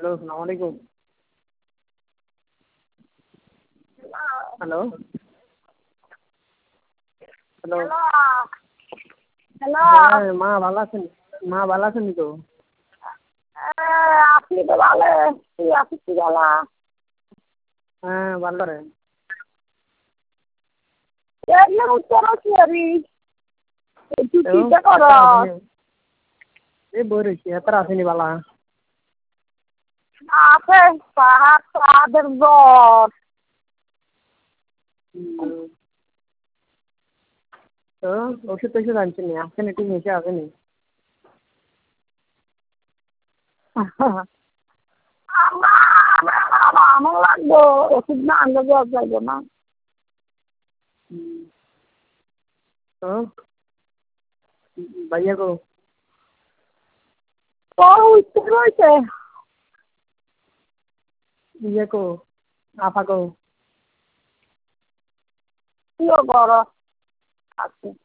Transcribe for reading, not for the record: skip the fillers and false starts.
Hello, আসসালামু আলাইকুম। Hello, hello. Hello hello হ্যাঁ, মা ভালো আছেন? মা ভালো আছেন তো? আছি তো ভালো। তুই আছিস কি ভালো? হ্যাঁ, ভালো রে। এমনি উত্তর কি করি? তুই তো চিন্তা কর। এত আসেনি। এই বই রয়েছি, এত আসেনি বালা। আছে পাহাড় পাহাড়ের জ্বর। হুম, তো ওষুধ টষুধ আনছেনি, আসেনি, ঠিক এসে আসেনি। আমার লাগবো ওষুধ না আনলে জ্বর যাইব না। হুম, তো ভাইয়া গো, তোর উত্তর রয়েছে। ইয়ে গো, আপা গো। তুইও কর আছে।